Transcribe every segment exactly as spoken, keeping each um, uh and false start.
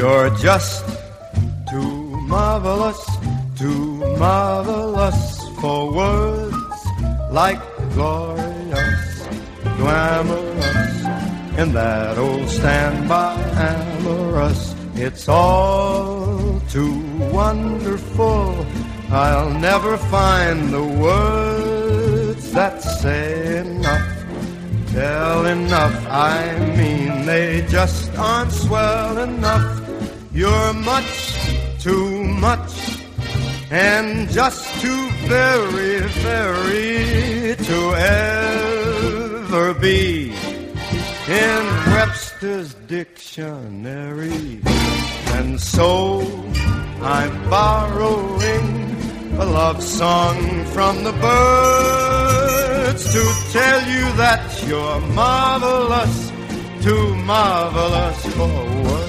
You're just too marvelous, too marvelous for words like glorious, glamorous, in that old standby amorous. It's all too wonderful. I'll never find the words that say enough. Tell enough, I mean they just aren't swell enough. You're much too much and just too very, very to ever be in Webster's dictionary. And so I'm borrowing a love song from the birds to tell you that you're marvelous, too marvelous for words.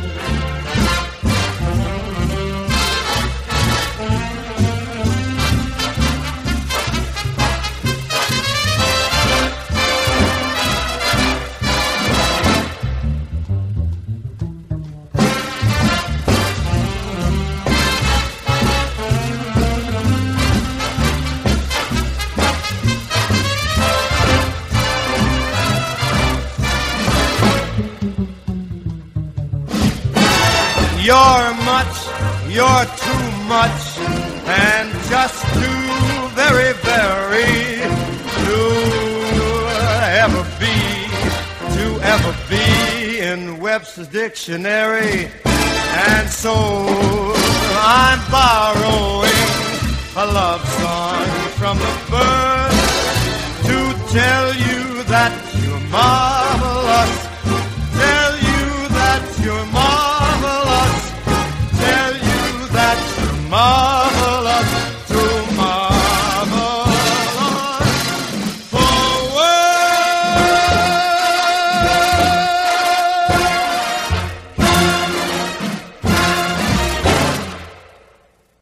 You're much, you're too much, and just too very, very to ever be, to ever be in Webster's dictionary. And so I'm borrowing a love song from the birds to tell you that you're mine.